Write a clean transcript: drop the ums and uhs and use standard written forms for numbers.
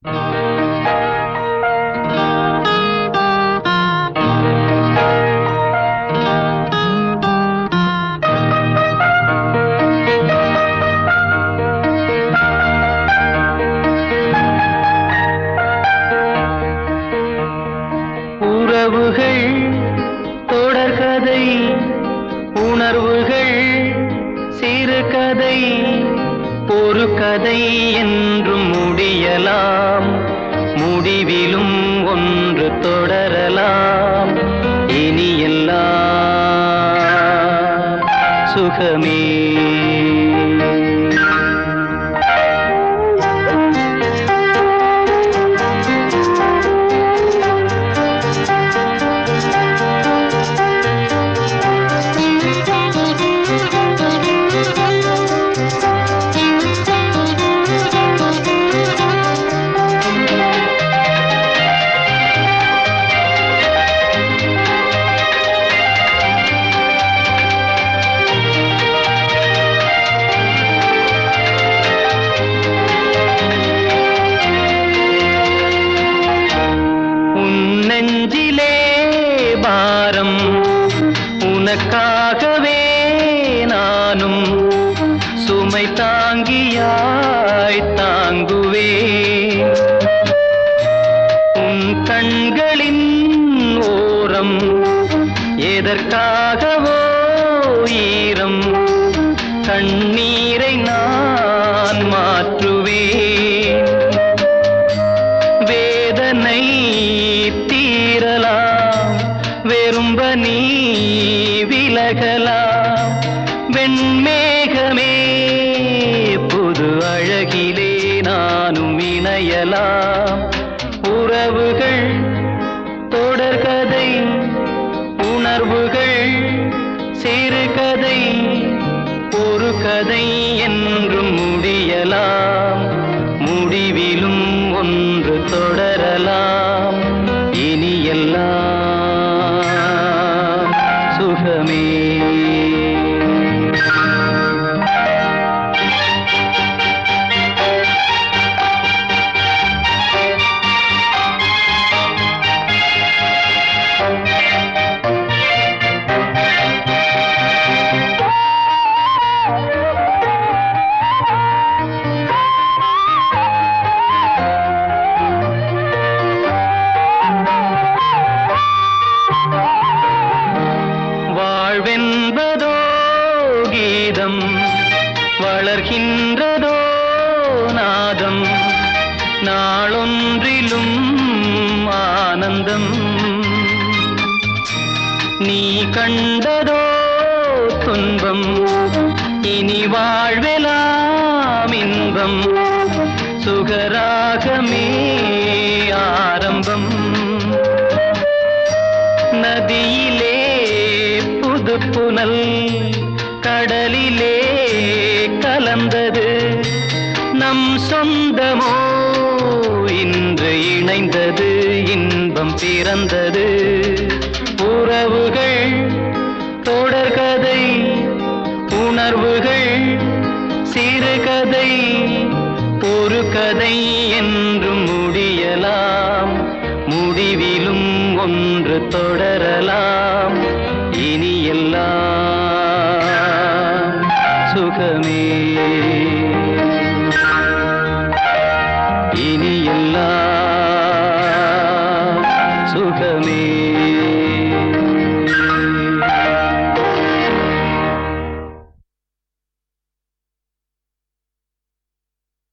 உறவுகள் தொடர்கதை, உணர்வுகள் சிறுகதை, ஒரு கதை என்றும் முடியலாம், முடிவிலும் ஒன்று தொடரலாம். இனி எல்லாம் சுகமே. நெஞ்சிலே பாரம் உனக்காகவே நானும் சுமை தாங்கியாய் தாங்குவேன். உன் கண்களின் ஓரம் எதற்காகவோ ஈரம், கண்ணீரை நான் மாற்றுவேன். வேதனை தீரலாம், வெறும்ப நீ விலகலாம். வெண்மேகமே புது அழகிலே நானும் இணையலாம். உறவுகள் தொடர்கதை, உணர்வுகள் சிறுகதை, ஒரு கதை என்றும் முடியலாம், முடிவிலும் ஒன்று தொடரலாம். இனி எல்லாம் சுகமே. வாழ்வென்பதோ கீதம், வளர்கின்றதோ நாதம், நாளொன்றிலும் ஆனந்தம். நீ கண்டதோ துன்பம், இனி வாழ்வெலாம் இன்பம். சுகராகமே ஆரம்பம். நதியிலே புது புனல், கடலிலே கலந்தது. நம் சொந்தமோ இன்று இணைந்தது, இன்பம் பிறந்தது. உறவுகள் தொடர்கதை, உணர்வுகள் சிறுகதை, ஒரு கதை என்றும் முடியலாம், முடிவிலும் ஒன்று தொடரலாம். இனி எல்லாம் சுகமே. இனி எல்லாம் சுகமே.